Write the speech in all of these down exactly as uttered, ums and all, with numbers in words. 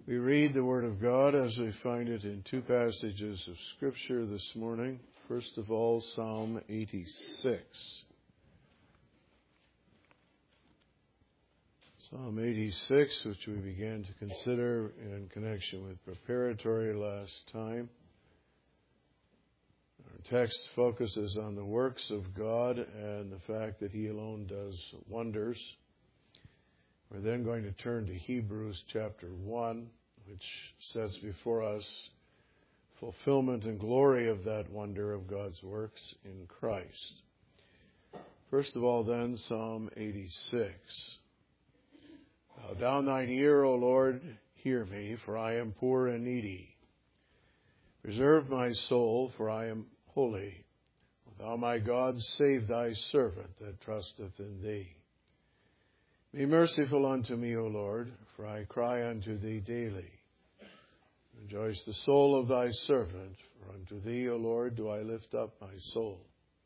We read the Word of God as we find it in two passages of Scripture this morning. First of all, Psalm eighty-six. Psalm eighty-six, which we began to consider in connection with preparatory last time. Our text focuses on the works of God and the fact that He alone does wonders. We're then going to turn to Hebrews chapter one, which sets before us fulfillment and glory of that wonder of God's works in Christ. First of all, then, Psalm eighty-six. Bow down thine ear, O Lord, hear me, for I am poor and needy. Preserve my soul, for I am holy. O thou my God, save thy servant that trusteth in thee. Be merciful unto me, O Lord, for I cry unto thee daily. Rejoice the soul of thy servant, for unto thee, O Lord, do I lift up my soul.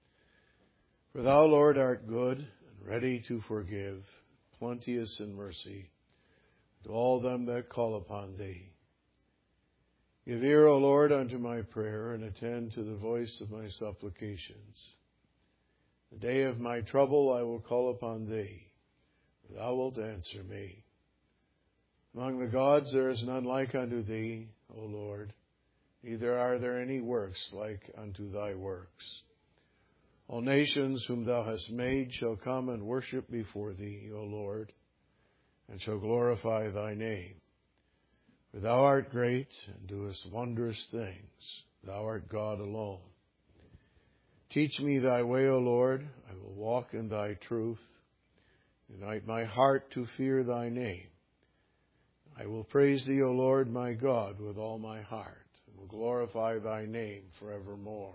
For thou, Lord, art good and ready to forgive, plenteous in mercy to all them that call upon thee. Give ear, O Lord, unto my prayer, and attend to the voice of my supplications. The day of my trouble I will call upon thee. Thou wilt answer me. Among the gods there is none like unto thee, O Lord, neither are there any works like unto thy works. All nations whom thou hast made shall come and worship before thee, O Lord, and shall glorify thy name. For thou art great and doest wondrous things. Thou art God alone. Teach me thy way, O Lord. I will walk in thy truth. Unite my heart to fear thy name. I will praise thee, O Lord, my God, with all my heart, and will glorify thy name forevermore.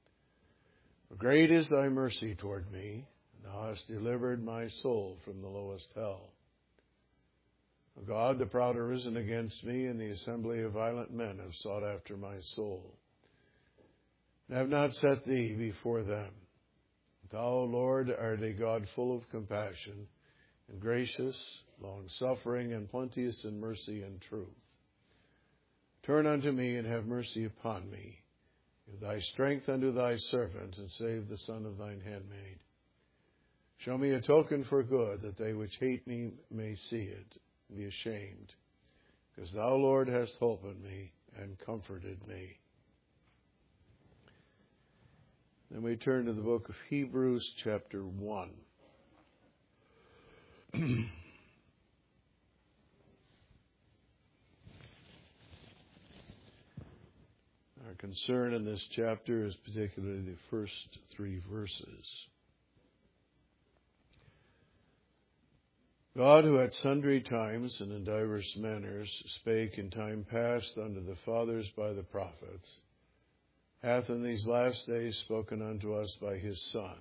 For great is thy mercy toward me, and thou hast delivered my soul from the lowest hell. O God, the proud are risen against me, and the assembly of violent men have sought after my soul, and have not set thee before them. Thou, Lord, art a God full of compassion, and gracious, long-suffering, and plenteous in mercy and truth. Turn unto me, and have mercy upon me. Give thy strength unto thy servant, and save the son of thine handmaid. Show me a token for good, that they which hate me may see it, and be ashamed. Because thou, Lord, hast holpen me, and comforted me. Then we turn to the book of Hebrews, chapter one. Our concern in this chapter is particularly the first three verses. God, who at sundry times and in divers manners spake in time past unto the fathers by the prophets, hath in these last days spoken unto us by his Son,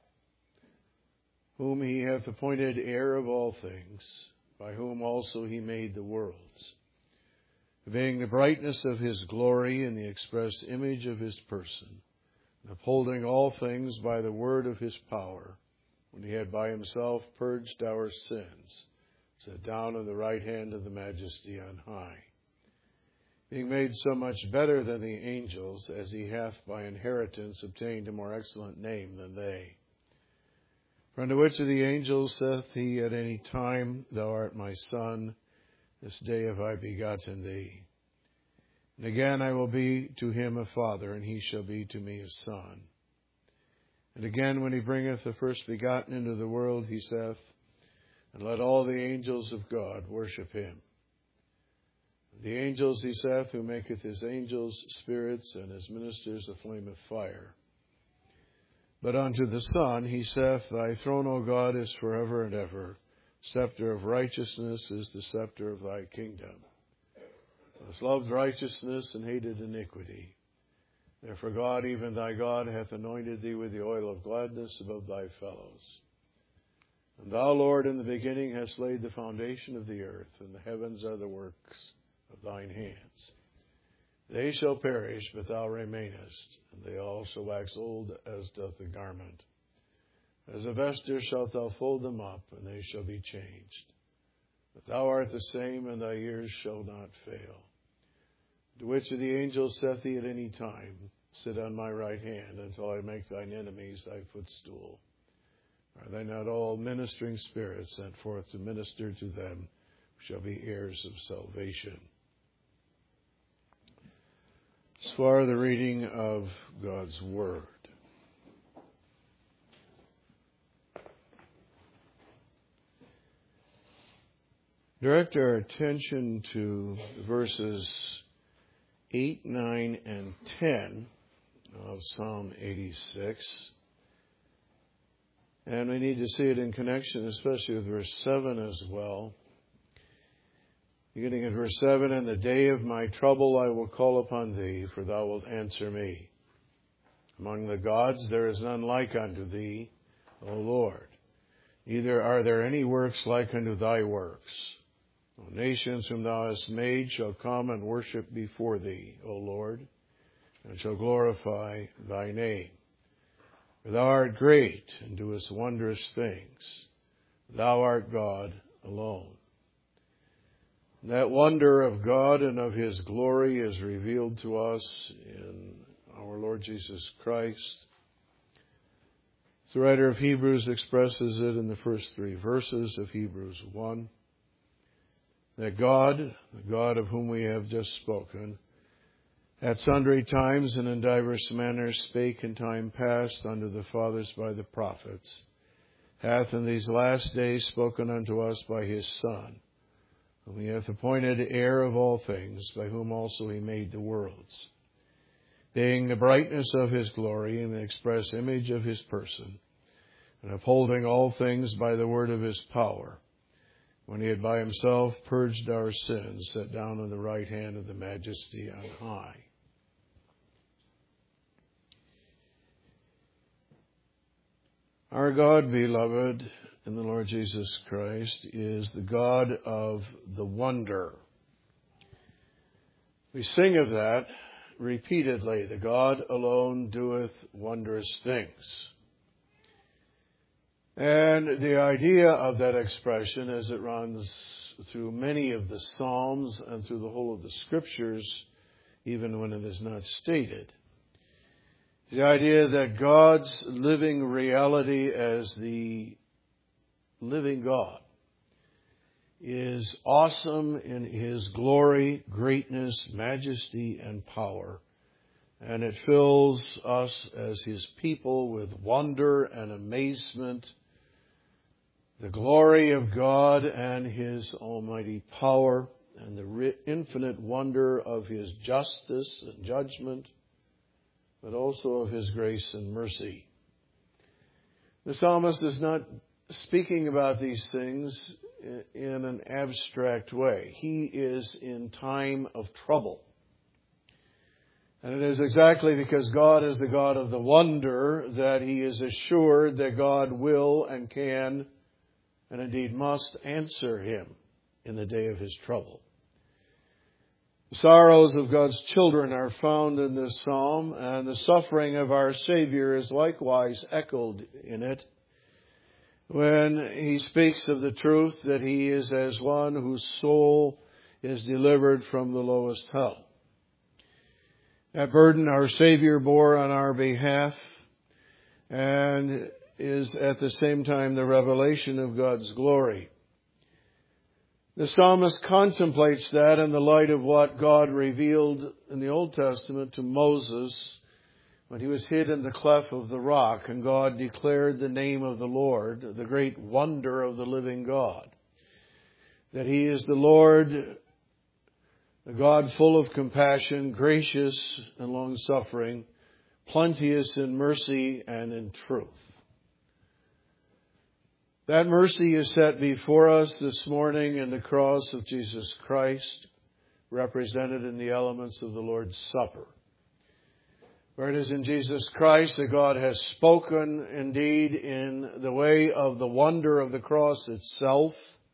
whom he hath appointed heir of all things, by whom also he made the worlds, being the brightness of his glory and the express image of his person, and upholding all things by the word of his power, when he had by himself purged our sins, sat down on the right hand of the Majesty on high, being made so much better than the angels, as he hath by inheritance obtained a more excellent name than they. For unto which of the angels saith he at any time, Thou art my Son, this day have I begotten thee. And again, I will be to him a father, and he shall be to me a son. And again, when he bringeth the first begotten into the world, he saith, And let all the angels of God worship him. The angels, he saith, who maketh his angels spirits, and his ministers a flame of fire. But unto the Son he saith, Thy throne, O God, is forever and ever. Scepter of righteousness is the scepter of thy kingdom. Thou hast loved righteousness and hated iniquity. Therefore God, even thy God, hath anointed thee with the oil of gladness above thy fellows. And thou, Lord, in the beginning hast laid the foundation of the earth, and the heavens are the works of thine hands. They shall perish, but thou remainest, and they all shall wax old as doth the garment. As a vesture shalt thou fold them up, and they shall be changed. But thou art the same, and thy years shall not fail. To which of the angels saith he at any time, sit on my right hand until I make thine enemies thy footstool? Are they not all ministering spirits sent forth to minister to them who shall be heirs of salvation? As far the reading of God's Word. Direct our attention to verses eight, nine, and ten of Psalm eighty-six. And we need to see it in connection, especially with verse seven as well. Beginning at verse seven, in the day of my trouble I will call upon thee, for thou wilt answer me. Among the gods there is none like unto thee, O Lord. Neither are there any works like unto thy works. O nations whom thou hast made shall come and worship before thee, O Lord, and shall glorify thy name. For thou art great, and doest wondrous things. Thou art God alone. That wonder of God and of His glory is revealed to us in our Lord Jesus Christ. The writer of Hebrews expresses it in the first three verses of Hebrews one. That God, the God of whom we have just spoken, at sundry times and in divers manners spake in time past unto the fathers by the prophets, hath in these last days spoken unto us by His Son, whom He hath appointed heir of all things, by whom also He made the worlds, being the brightness of His glory and the express image of His person, and upholding all things by the word of His power, when He had by Himself purged our sins, sat down on the right hand of the Majesty on high. Our God, beloved, in the Lord Jesus Christ, is the God of the wonder. We sing of that repeatedly. The God alone doeth wondrous things. And the idea of that expression, as it runs through many of the Psalms and through the whole of the Scriptures, even when it is not stated, the idea that God's living reality as the living God is awesome in His glory, greatness, majesty, and power. And it fills us as His people with wonder and amazement. The glory of God and His almighty power and the infinite wonder of His justice and judgment, but also of His grace and mercy. The psalmist is not speaking about these things in an abstract way. He is in time of trouble. And it is exactly because God is the God of the wonder that he is assured that God will and can and indeed must answer him in the day of his trouble. The sorrows of God's children are found in this psalm, and the suffering of our Savior is likewise echoed in it when he speaks of the truth that he is as one whose soul is delivered from the lowest hell. That burden our Savior bore on our behalf and is at the same time the revelation of God's glory. The psalmist contemplates that in the light of what God revealed in the Old Testament to Moses when he was hid in the cleft of the rock and God declared the name of the Lord, the great wonder of the living God. That he is the Lord, a God full of compassion, gracious and long-suffering, plenteous in mercy and in truth. That mercy is set before us this morning in the cross of Jesus Christ, represented in the elements of the Lord's Supper. For it is in Jesus Christ that God has spoken indeed in the way of the wonder of the cross itself,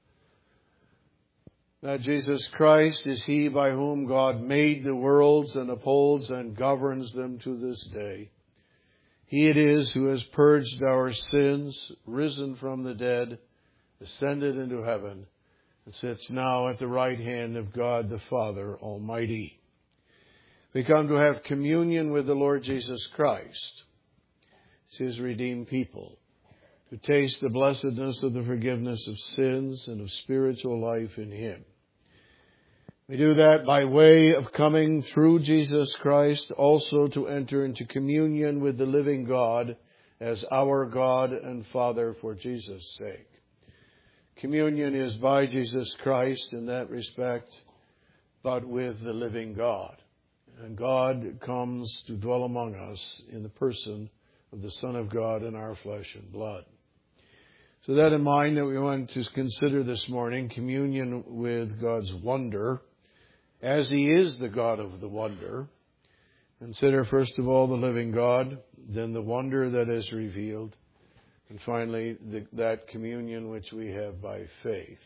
that Jesus Christ is he by whom God made the worlds and upholds and governs them to this day. He it is who has purged our sins, risen from the dead, ascended into heaven, and sits now at the right hand of God the Father Almighty. We come to have communion with the Lord Jesus Christ, His redeemed people, to taste the blessedness of the forgiveness of sins and of spiritual life in Him. We do that by way of coming through Jesus Christ also to enter into communion with the living God as our God and Father for Jesus' sake. Communion is by Jesus Christ in that respect, but with the living God. And God comes to dwell among us in the person of the Son of God in our flesh and blood. So that in mind that we want to consider this morning communion with God's wonder, as He is the God of the wonder. Consider first of all the living God, then the wonder that is revealed, and finally the, that communion which we have by faith.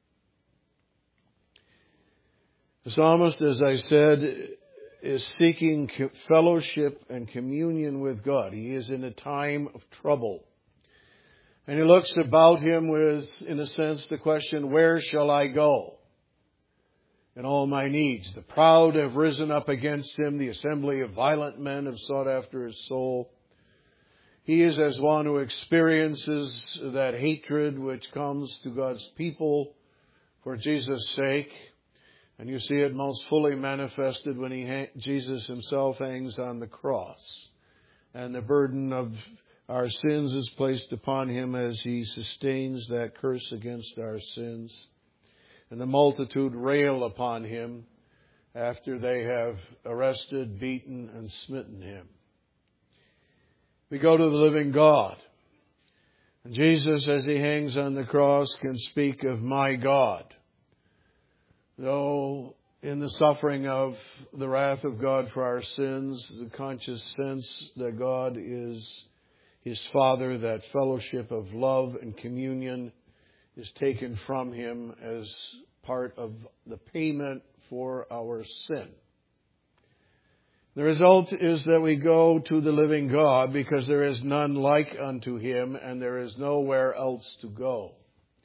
The psalmist, as I said, is seeking fellowship and communion with God. He is in a time of trouble. And he looks about him with, in a sense, the question, where shall I go in all my needs? The proud have risen up against him. The assembly of violent men have sought after his soul. He is as one who experiences that hatred which comes to God's people for Jesus' sake. And you see it most fully manifested when he, Jesus himself hangs on the cross. And the burden of our sins is placed upon him as he sustains that curse against our sins. And the multitude rail upon him after they have arrested, beaten, and smitten him. We go to the living God. And Jesus, as he hangs on the cross, can speak of my God. Though in the suffering of the wrath of God for our sins, the conscious sense that God is his Father, that fellowship of love and communion is taken from him as part of the payment for our sin. The result is that we go to the living God because there is none like unto him and there is nowhere else to go.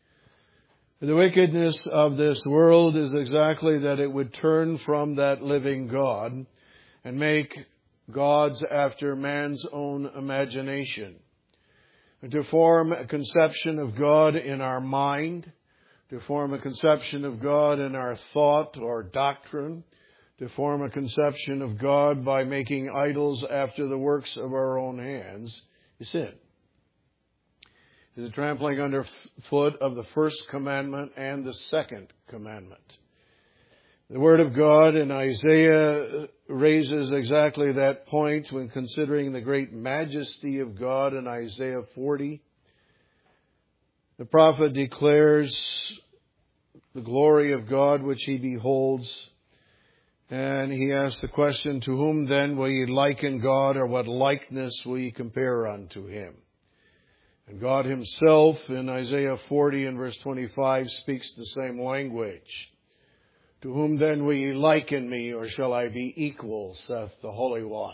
The wickedness of this world is exactly that it would turn from that living God and make gods after man's own imagination. And to form a conception of God in our mind, to form a conception of God in our thought or doctrine, to form a conception of God by making idols after the works of our own hands, is sin. Is a trampling underfoot of the first commandment and the second commandment. The Word of God in Isaiah raises exactly that point when considering the great majesty of God in Isaiah forty. The prophet declares the glory of God which he beholds, and he asks the question, to whom then will ye liken God, or what likeness will ye compare unto him? And God himself in Isaiah forty and verse twenty-five speaks the same language. To whom then will ye liken me, or shall I be equal, saith the Holy One.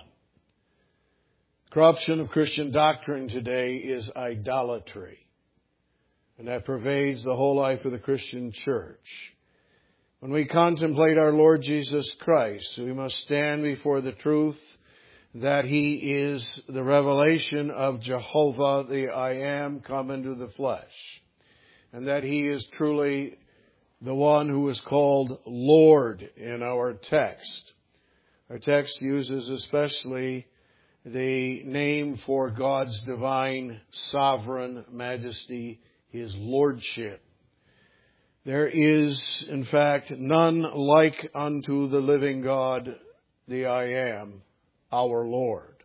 Corruption of Christian doctrine today is idolatry. And that pervades the whole life of the Christian church. When we contemplate our Lord Jesus Christ, we must stand before the truth that he is the revelation of Jehovah, the I Am, come into the flesh. And that he is truly the one who is called Lord in our text. Our text uses especially the name for God's divine sovereign majesty, his lordship. There is, in fact, none like unto the living God, the I Am, our Lord.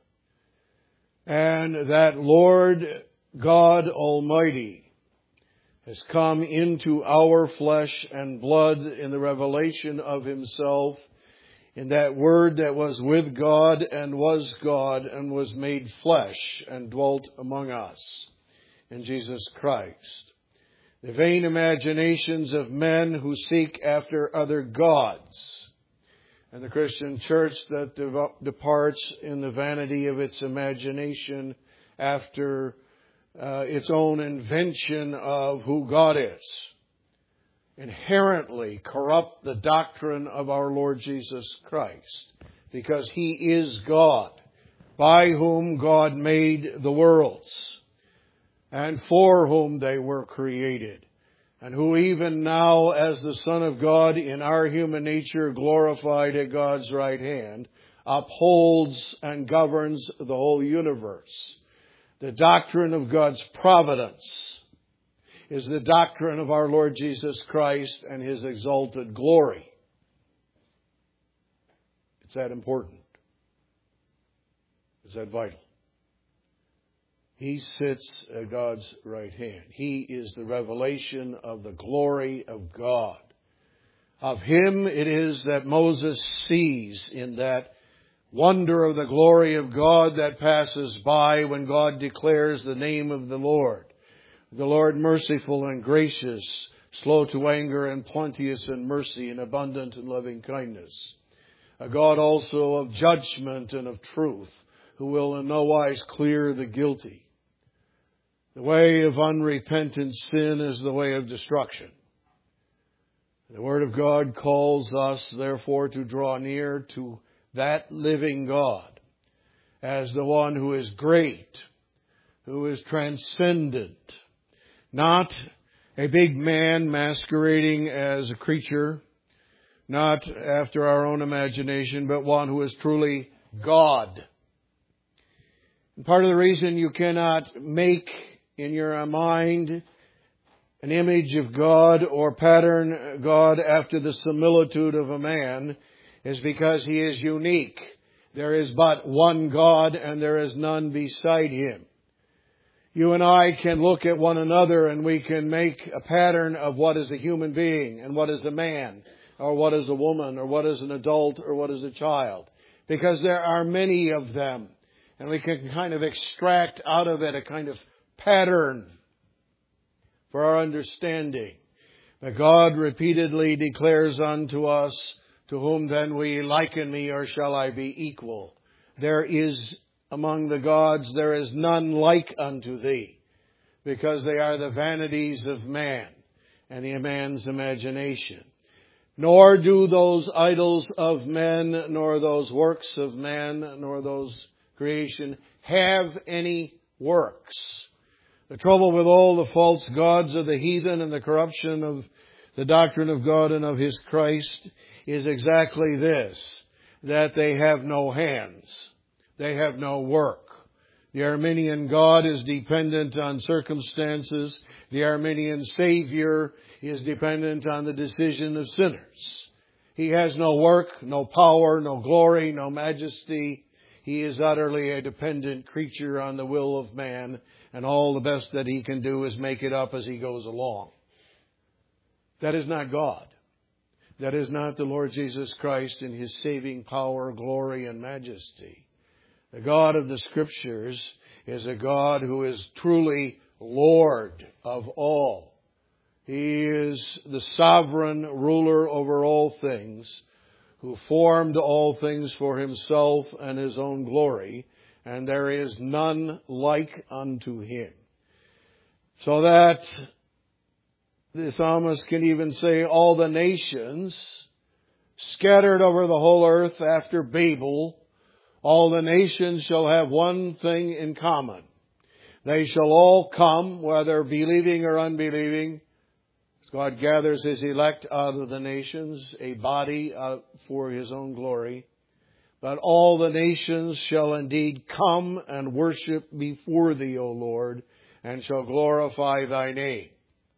And that Lord God Almighty has come into our flesh and blood in the revelation of himself in that Word that was with God and was God and was made flesh and dwelt among us in Jesus Christ. The vain imaginations of men who seek after other gods, and the Christian church that de- departs in the vanity of its imagination after uh, its own invention of who God is. inherently corrupt the doctrine of our Lord Jesus Christ, because He is God, by whom God made the worlds, and for whom they were created, and who even now, as the Son of God in our human nature, glorified at God's right hand, upholds and governs the whole universe. The doctrine of God's providence is the doctrine of our Lord Jesus Christ and His exalted glory. It's that important. It's that vital. He sits at God's right hand. He is the revelation of the glory of God. Of Him it is that Moses sees in that wonder of the glory of God that passes by when God declares the name of the Lord. The Lord merciful and gracious, slow to anger and plenteous in mercy and abundant in loving kindness. A God also of judgment and of truth, who will in no wise clear the guilty. The way of unrepentant sin is the way of destruction. The Word of God calls us, therefore, to draw near to that living God as the one who is great, who is transcendent, not a big man masquerading as a creature, not after our own imagination, but one who is truly God. And part of the reason you cannot make in your mind an image of God or pattern God after the similitude of a man is because He is unique. There is but one God and there is none beside Him. You and I can look at one another and we can make a pattern of what is a human being and what is a man, or what is a woman, or what is an adult, or what is a child. Because there are many of them. And we can kind of extract out of it a kind of pattern for our understanding. But God repeatedly declares unto us, to whom then will ye liken me, or shall I be equal? There is among the gods, there is none like unto thee, because they are the vanities of man and the man's imagination. Nor do those idols of men, nor those works of man, nor those creation have any works. The trouble with all the false gods of the heathen and the corruption of the doctrine of God and of His Christ is exactly this, that they have no hands. They have no work. The Arminian God is dependent on circumstances. The Arminian Savior is dependent on the decision of sinners. He has no work, no power, no glory, no majesty. He is utterly a dependent creature on the will of man, and all the best that he can do is make it up as he goes along. That is not God. That is not the Lord Jesus Christ in His saving power, glory, and majesty. The God of the Scriptures is a God who is truly Lord of all. He is the sovereign ruler over all things, who formed all things for Himself and His own glory, and there is none like unto Him. So that the psalmist can even say, all the nations scattered over the whole earth after Babel, all the nations shall have one thing in common. They shall all come, whether believing or unbelieving. God gathers His elect out of the nations, a body for His own glory. But all the nations shall indeed come and worship before Thee, O Lord, and shall glorify Thy name.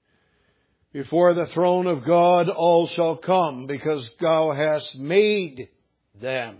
Before the throne of God all shall come, because Thou hast made them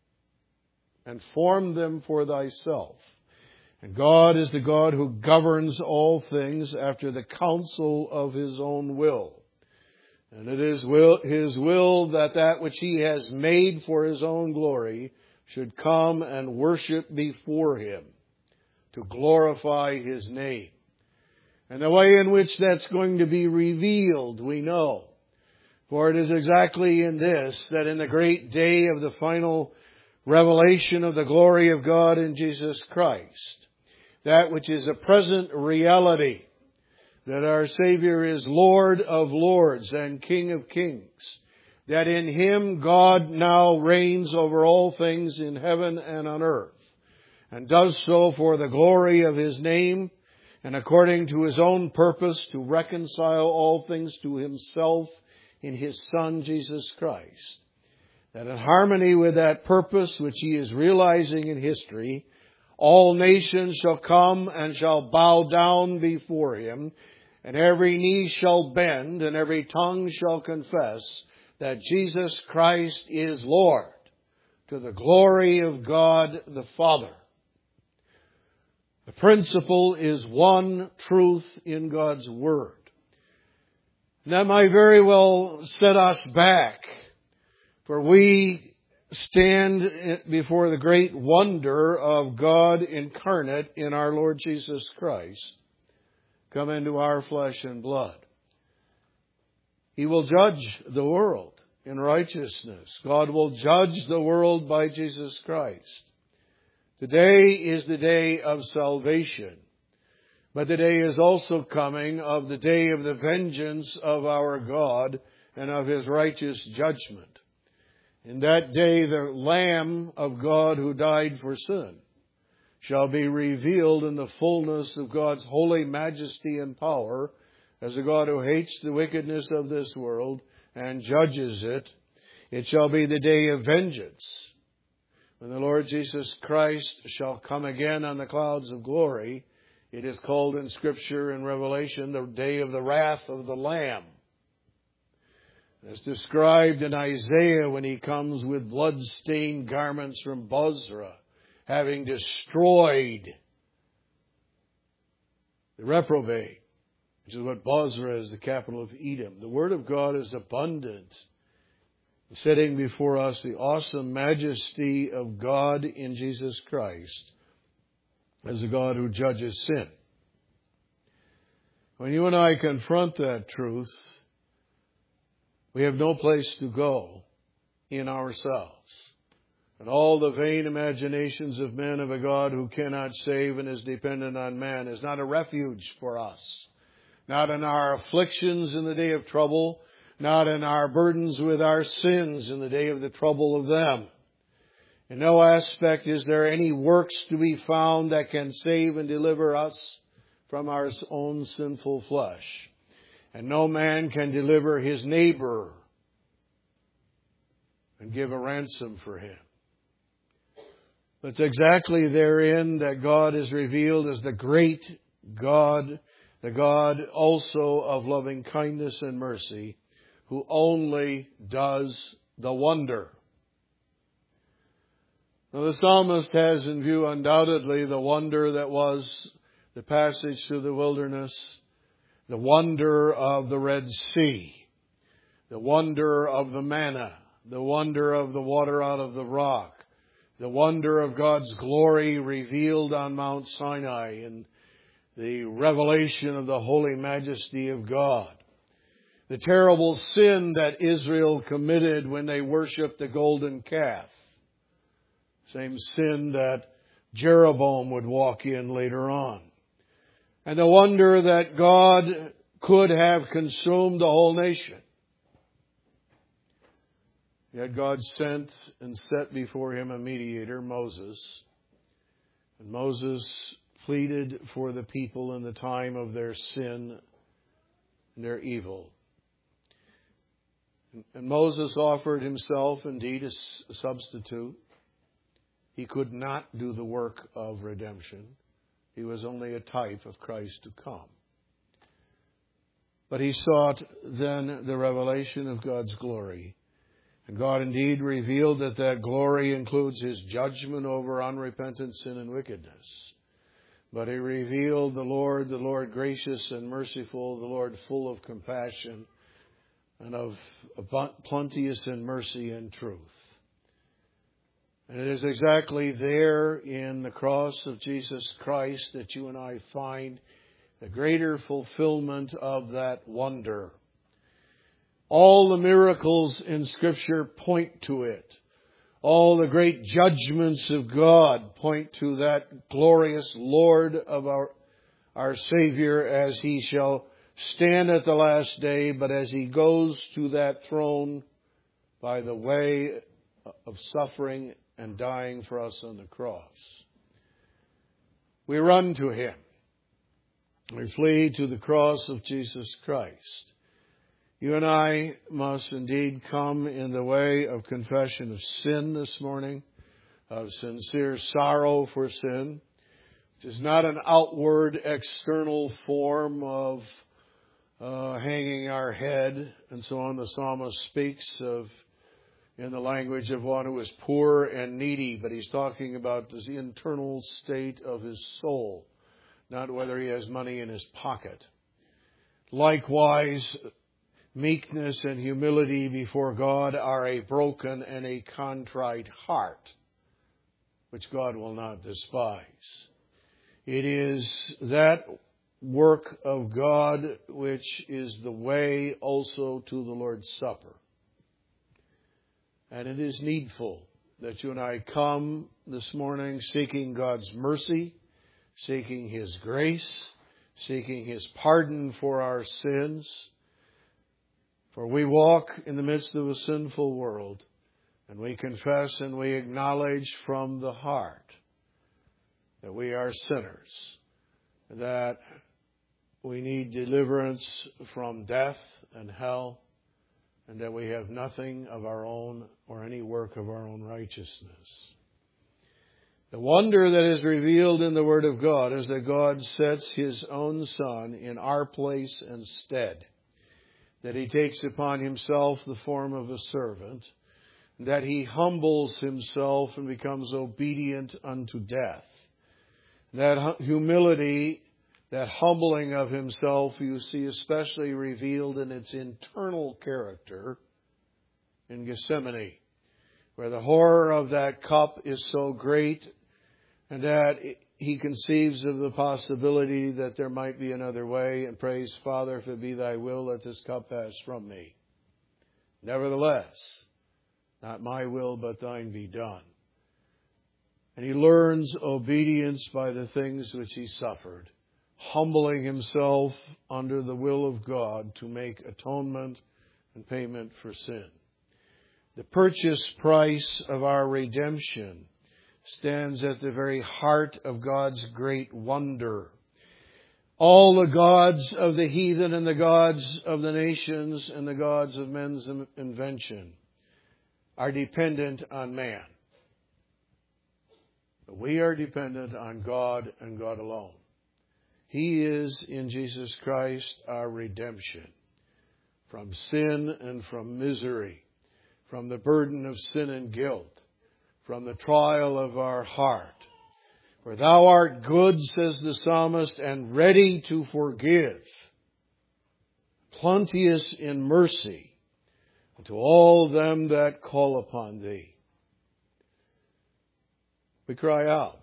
and formed them for Thyself. And God is the God who governs all things after the counsel of His own will. And it is will, His will that that which He has made for His own glory should come and worship before Him to glorify His name. And the way in which that's going to be revealed, we know. For it is exactly in this, that in the great day of the final revelation of the glory of God in Jesus Christ, that which is a present reality, that our Savior is Lord of lords and King of kings, that in Him God now reigns over all things in heaven and on earth, and does so for the glory of His name and according to His own purpose to reconcile all things to Himself in His Son, Jesus Christ. That in harmony with that purpose which He is realizing in history, all nations shall come and shall bow down before Him, and every knee shall bend and every tongue shall confess that Jesus Christ is Lord, to the glory of God the Father. The principle is one truth in God's Word. And that might very well set us back, for we stand before the great wonder of God incarnate in our Lord Jesus Christ, come into our flesh and blood. He will judge the world in righteousness. God will judge the world by Jesus Christ. Today is the day of salvation, but the day is also coming of the day of the vengeance of our God and of His righteous judgment. In that day, the Lamb of God who died for sin shall be revealed in the fullness of God's holy majesty and power as a God who hates the wickedness of this world and judges it. It shall be the day of vengeance, when the Lord Jesus Christ shall come again on the clouds of glory. It is called in Scripture and Revelation the day of the wrath of the Lamb. As described in Isaiah when he comes with blood-stained garments from Bozrah, having destroyed the reprobate, which is what Bozrah is, the capital of Edom. The Word of God is abundant, setting before us the awesome majesty of God in Jesus Christ as a God who judges sin. When you and I confront that truth, we have no place to go in ourselves. And all the vain imaginations of men of a God who cannot save and is dependent on man is not a refuge for us. Not in our afflictions in the day of trouble, not in our burdens with our sins in the day of the trouble of them. In no aspect is there any works to be found that can save and deliver us from our own sinful flesh. And no man can deliver his neighbor and give a ransom for him. But it's exactly therein that God is revealed as the great God, the God also of loving kindness and mercy, who only does the wonder. Now, the psalmist has in view undoubtedly the wonder that was the passage through the wilderness, the wonder of the Red Sea, the wonder of the manna, the wonder of the water out of the rock, the wonder of God's glory revealed on Mount Sinai, and the revelation of the holy majesty of God. The terrible sin that Israel committed when they worshipped the golden calf. Same sin that Jeroboam would walk in later on. And the wonder that God could have consumed the whole nation. Yet God sent and set before him a mediator, Moses. And Moses pleaded for the people in the time of their sin and their evil. And Moses offered himself indeed as a substitute. He could not do the work of redemption. He was only a type of Christ to come. But he sought then the revelation of God's glory. And God indeed revealed that that glory includes His judgment over unrepentant sin and wickedness. But He revealed the Lord, the Lord gracious and merciful, the Lord full of compassion and of plenteous in mercy and truth. And it is exactly there in the cross of Jesus Christ that you and I find the greater fulfillment of that wonder. All the miracles in Scripture point to it. All the great judgments of God point to that glorious Lord of our, our Savior as He shall stand at the last day, but as he goes to that throne by the way of suffering and dying for us on the cross, we run to him. We flee to the cross of Jesus Christ. You and I must indeed come in the way of confession of sin this morning, of sincere sorrow for sin, which is not an outward, external form of uh, hanging our head and so on. The psalmist speaks of, in the language of one who is poor and needy, but he's talking about the internal state of his soul, not whether he has money in his pocket. Likewise, meekness and humility before God are a broken and a contrite heart, which God will not despise. It is that work of God which is the way also to the Lord's Supper. And it is needful that you and I come this morning seeking God's mercy, seeking His grace, seeking His pardon for our sins. For we walk in the midst of a sinful world, and we confess and we acknowledge from the heart that we are sinners, that we need deliverance from death and hell, and that we have nothing of our own or any work of our own righteousness. The wonder that is revealed in the Word of God is that God sets His own Son in our place and stead, that He takes upon Himself the form of a servant, that He humbles Himself and becomes obedient unto death. That humility, that humbling of Himself, you see especially revealed in its internal character in Gethsemane, where the horror of that cup is so great, and that He conceives of the possibility that there might be another way, and prays, Father, if it be Thy will, let this cup pass from me. Nevertheless, not my will, but Thine be done. And He learns obedience by the things which He suffered, humbling Himself under the will of God to make atonement and payment for sin. The purchase price of our redemption stands at the very heart of God's great wonder. All the gods of the heathen and the gods of the nations and the gods of men's invention are dependent on man. But we are dependent on God and God alone. He is, in Jesus Christ, our redemption from sin and from misery, from the burden of sin and guilt, from the trial of our heart. For Thou art good, says the psalmist, and ready to forgive, plenteous in mercy to all them that call upon Thee. We cry out.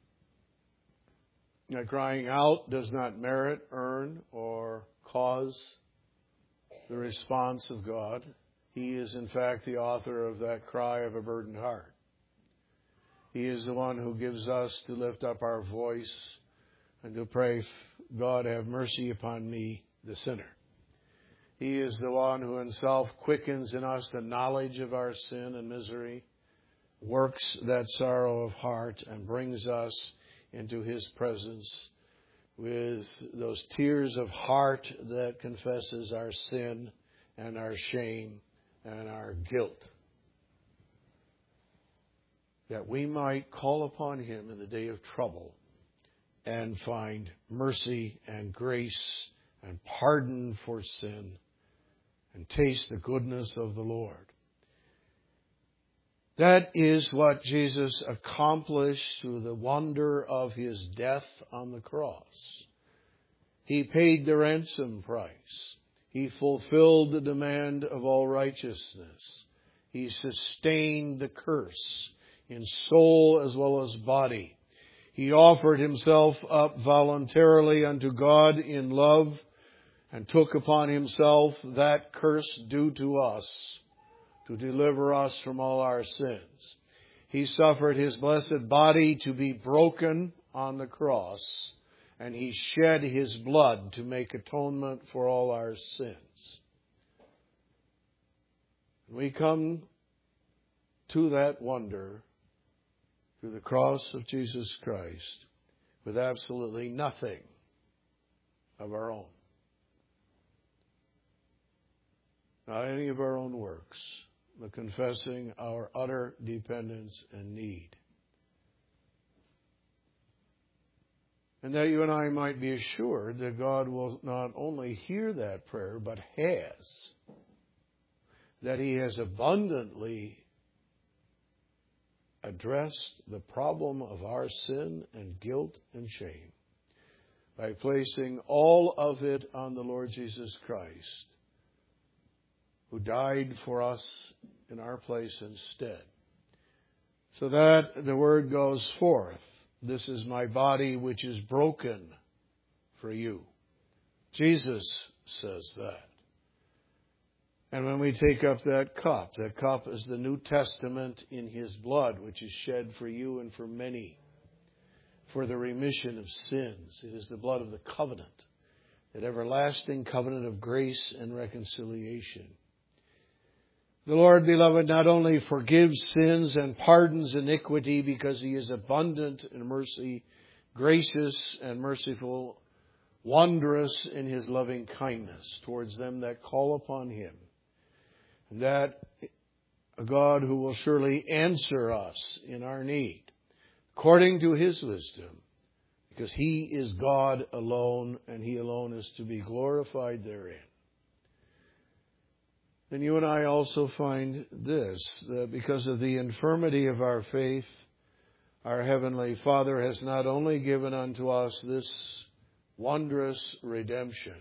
Now, crying out does not merit, earn, or cause the response of God. He is, in fact, the author of that cry of a burdened heart. He is the one who gives us to lift up our voice and to pray, God, have mercy upon me, the sinner. He is the one who Himself quickens in us the knowledge of our sin and misery, works that sorrow of heart, and brings us into His presence with those tears of heart that confesses our sin and our shame and our guilt, that we might call upon Him in the day of trouble and find mercy and grace and pardon for sin and taste the goodness of the Lord. That is what Jesus accomplished through the wonder of His death on the cross. He paid the ransom price. He fulfilled the demand of all righteousness. He sustained the curse in soul as well as body. He offered Himself up voluntarily unto God in love and took upon Himself that curse due to us to deliver us from all our sins. He suffered His blessed body to be broken on the cross and He shed His blood to make atonement for all our sins. We come to that wonder through the cross of Jesus Christ with absolutely nothing of our own. Not any of our own works, but confessing our utter dependence and need. And that you and I might be assured that God will not only hear that prayer, but has. That He has abundantly addressed the problem of our sin and guilt and shame by placing all of it on the Lord Jesus Christ, who died for us in our place instead. So that the word goes forth, this is my body which is broken for you. Jesus says that. And when we take up that cup, that cup is the New Testament in His blood, which is shed for you and for many, for the remission of sins. It is the blood of the covenant, that everlasting covenant of grace and reconciliation. The Lord, beloved, not only forgives sins and pardons iniquity because He is abundant in mercy, gracious and merciful, wondrous in His loving kindness towards them that call upon Him. And that a God who will surely answer us in our need, according to His wisdom, because He is God alone, and He alone is to be glorified therein. Then you and I also find this, that because of the infirmity of our faith, our Heavenly Father has not only given unto us this wondrous redemption,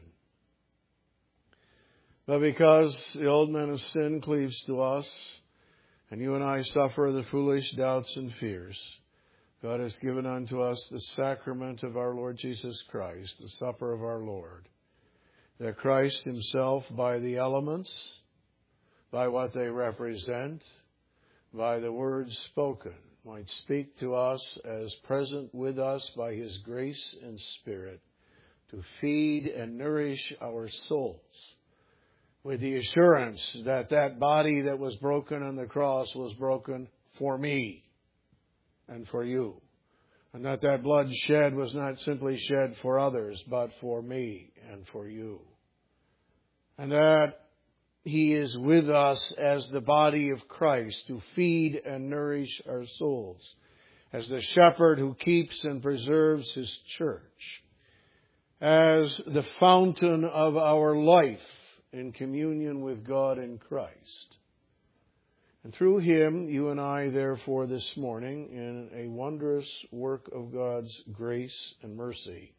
but because the old man of sin cleaves to us, and you and I suffer the foolish doubts and fears, God has given unto us the sacrament of our Lord Jesus Christ, the supper of our Lord, that Christ Himself, by the elements, by what they represent, by the words spoken, might speak to us as present with us by His grace and Spirit to feed and nourish our souls with the assurance that that body that was broken on the cross was broken for me and for you. And that that blood shed was not simply shed for others, but for me and for you. And that He is with us as the body of Christ to feed and nourish our souls, as the shepherd who keeps and preserves His church, as the fountain of our life in communion with God in Christ. And through Him, you and I, therefore, this morning, in a wondrous work of God's grace and mercy,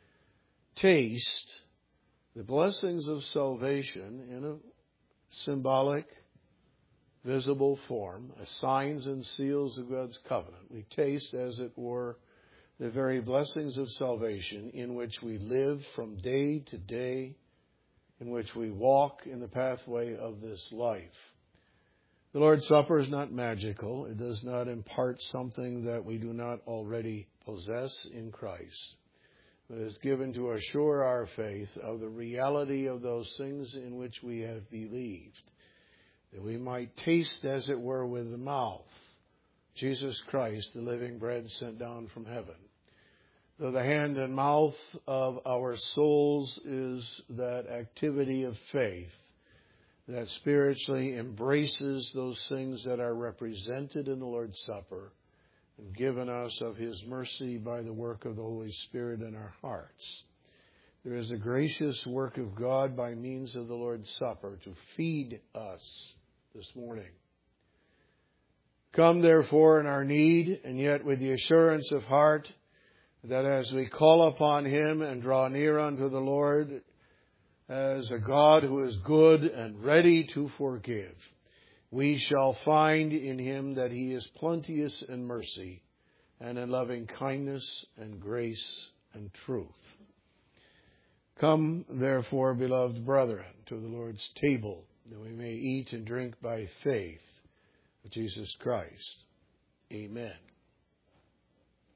taste the blessings of salvation in a symbolic, visible form, as signs and seals of God's covenant. We taste, as it were, the very blessings of salvation in which we live from day to day, in which we walk in the pathway of this life. The Lord's Supper is not magical. It does not impart something that we do not already possess in Christ, but is given to assure our faith of the reality of those things in which we have believed, that we might taste, as it were, with the mouth, Jesus Christ, the living bread sent down from heaven. Though the hand and mouth of our souls is that activity of faith that spiritually embraces those things that are represented in the Lord's Supper and given us of His mercy by the work of the Holy Spirit in our hearts. There is a gracious work of God by means of the Lord's Supper to feed us this morning. Come, therefore, in our need, and yet with the assurance of heart that as we call upon Him and draw near unto the Lord as a God who is good and ready to forgive, we shall find in Him that He is plenteous in mercy and in loving kindness and grace and truth. Come, therefore, beloved brethren, to the Lord's table, that we may eat and drink by faith of Jesus Christ. Amen.